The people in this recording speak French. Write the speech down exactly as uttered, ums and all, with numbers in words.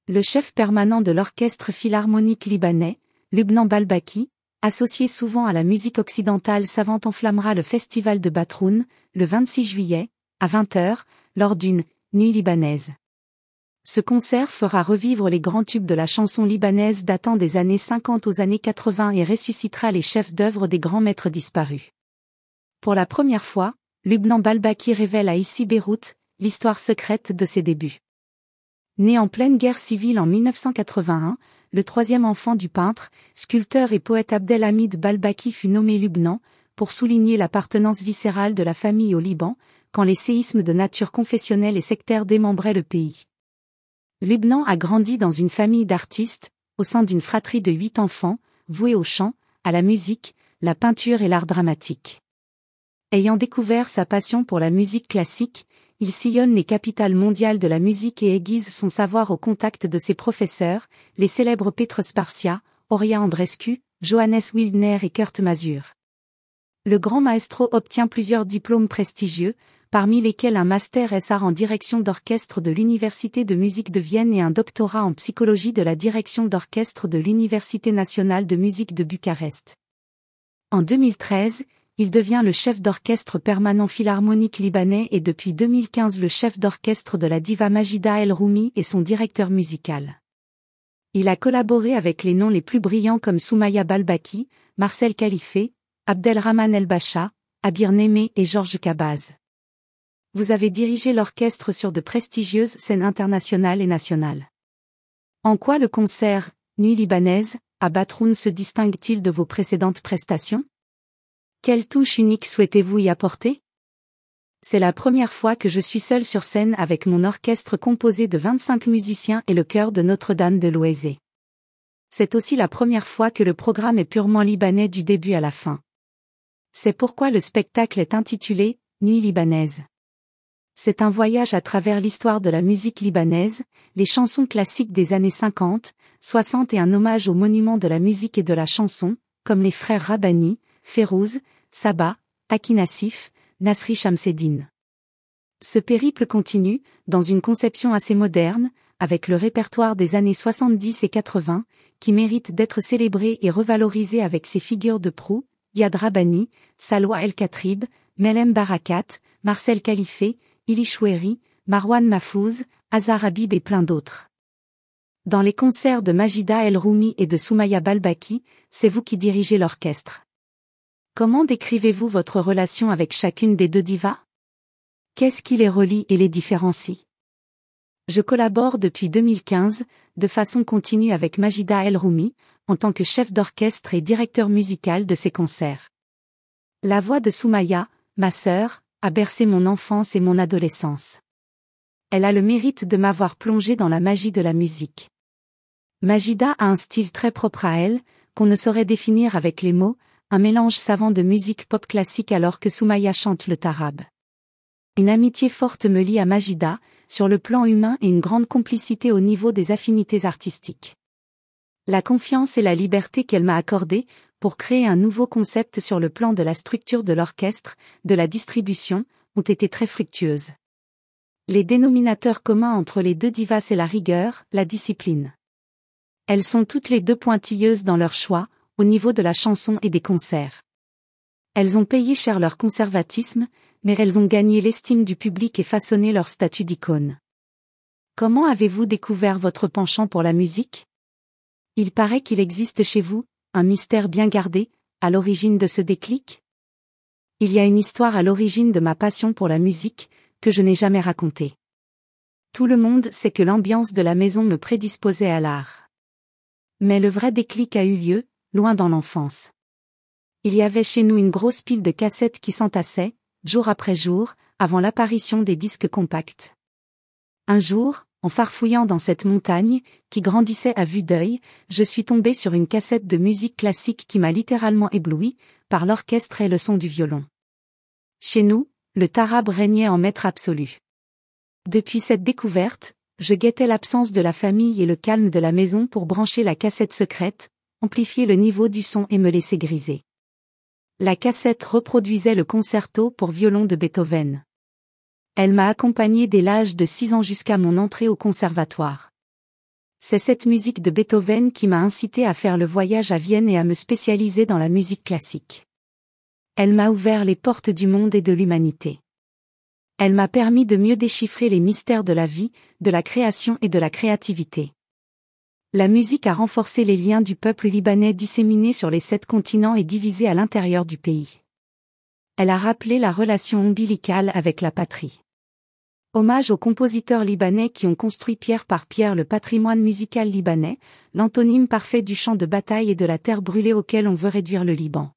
Le chef permanent de l'orchestre philharmonique libanais, Lubnan Balbaki, associé souvent à la musique occidentale savante, enflammera le festival de Batroun, le vingt-six juillet, à vingt heures, lors d'une « nuit libanaise ». Ce concert fera revivre les grands tubes de la chanson libanaise datant des années cinquante aux années quatre-vingts et ressuscitera les chefs-d'œuvre des grands maîtres disparus. Pour la première fois, Lubnan Balbaki révèle à Ici Beyrouth l'histoire secrète de ses débuts. Né en pleine guerre civile en mille neuf cent quatre-vingt-un, le troisième enfant du peintre, sculpteur et poète Abdelhamid Balbaki fut nommé Lubnan, pour souligner l'appartenance viscérale de la famille au Liban, quand les séismes de nature confessionnelle et sectaire démembraient le pays. Lubnan a grandi dans une famille d'artistes, au sein d'une fratrie de huit enfants, voués au chant, à la musique, la peinture et l'art dramatique. Ayant découvert sa passion pour la musique classique, il sillonne les capitales mondiales de la musique et aiguise son savoir au contact de ses professeurs, les célèbres Petr Sparcia, Horia Andrescu, Johannes Wildner et Kurt Masur. Le grand maestro obtient plusieurs diplômes prestigieux, parmi lesquels un master S A en direction d'orchestre de l'Université de musique de Vienne et un doctorat en psychologie de la direction d'orchestre de l'Université nationale de musique de Bucarest. En deux mille treize, il devient le chef d'orchestre permanent philharmonique libanais et depuis deux mille quinze le chef d'orchestre de la diva Majida El Roumi et son directeur musical. Il a collaboré avec les noms les plus brillants comme Soumaya Balbaki, Marcel Khalife, Abdelrahman El Bacha, Abir Némé et Georges Cabaz. Vous avez dirigé l'orchestre sur de prestigieuses scènes internationales et nationales. En quoi le concert « Nuit libanaise » à Batroun se distingue-t-il de vos précédentes prestations ? Quelle touche unique souhaitez-vous y apporter ? C'est la première fois que je suis seul sur scène avec mon orchestre composé de vingt-cinq musiciens et le chœur de Notre-Dame de Loizé. C'est aussi la première fois que le programme est purement libanais du début à la fin. C'est pourquoi le spectacle est intitulé « Nuit libanaise ». C'est un voyage à travers l'histoire de la musique libanaise, les chansons classiques des années cinquante, soixante et un hommage aux monuments de la musique et de la chanson, comme les frères Rabbani, Férouz, Saba, Taki Nassif, Nasri Shamseddine. Ce périple continue, dans une conception assez moderne, avec le répertoire des années soixante-dix et quatre-vingts, qui mérite d'être célébré et revalorisé avec ses figures de proue, Yad Rabbani, Salwa El-Khatrib, Melhem Barakat, Marcel Khalife, Ili Choueri, Marwan Mahfouz, Azar Habib et plein d'autres. Dans les concerts de Majida El Roumi et de Soumaya Balbaki, c'est vous qui dirigez l'orchestre. Comment décrivez-vous votre relation avec chacune des deux divas ? Qu'est-ce qui les relie et les différencie ? Je collabore depuis deux mille quinze, de façon continue avec Majida El Roumi, en tant que chef d'orchestre et directeur musical de ses concerts. La voix de Soumaya, ma sœur, a bercé mon enfance et mon adolescence. Elle a le mérite de m'avoir plongé dans la magie de la musique. Majida a un style très propre à elle, qu'on ne saurait définir avec les mots, un mélange savant de musique pop classique alors que Soumaya chante le tarab. Une amitié forte me lie à Majida, sur le plan humain et une grande complicité au niveau des affinités artistiques. La confiance et la liberté qu'elle m'a accordée, pour créer un nouveau concept sur le plan de la structure de l'orchestre, de la distribution, ont été très fructueuses. Les dénominateurs communs entre les deux divas c'est la rigueur, la discipline. Elles sont toutes les deux pointilleuses dans leur choix, au niveau de la chanson et des concerts. Elles ont payé cher leur conservatisme, mais elles ont gagné l'estime du public et façonné leur statut d'icône. Comment avez-vous découvert votre penchant pour la musique ? Il paraît qu'il existe chez vous un mystère bien gardé, à l'origine de ce déclic ? Il y a une histoire à l'origine de ma passion pour la musique, que je n'ai jamais racontée. Tout le monde sait que l'ambiance de la maison me prédisposait à l'art. Mais le vrai déclic a eu lieu, loin dans l'enfance. Il y avait chez nous une grosse pile de cassettes qui s'entassaient, jour après jour, avant l'apparition des disques compacts. Un jour, en farfouillant dans cette montagne, qui grandissait à vue d'œil, je suis tombé sur une cassette de musique classique qui m'a littéralement ébloui, par l'orchestre et le son du violon. Chez nous, le tarab régnait en maître absolu. Depuis cette découverte, je guettais l'absence de la famille et le calme de la maison pour brancher la cassette secrète, amplifier le niveau du son et me laisser griser. La cassette reproduisait le concerto pour violon de Beethoven. Elle m'a accompagné dès l'âge de six ans jusqu'à mon entrée au conservatoire. C'est cette musique de Beethoven qui m'a incité à faire le voyage à Vienne et à me spécialiser dans la musique classique. Elle m'a ouvert les portes du monde et de l'humanité. Elle m'a permis de mieux déchiffrer les mystères de la vie, de la création et de la créativité. La musique a renforcé les liens du peuple libanais disséminé sur les sept continents et divisé à l'intérieur du pays. Elle a rappelé la relation ombilicale avec la patrie. Hommage aux compositeurs libanais qui ont construit pierre par pierre le patrimoine musical libanais, l'antonyme parfait du champ de bataille et de la terre brûlée auquel on veut réduire le Liban.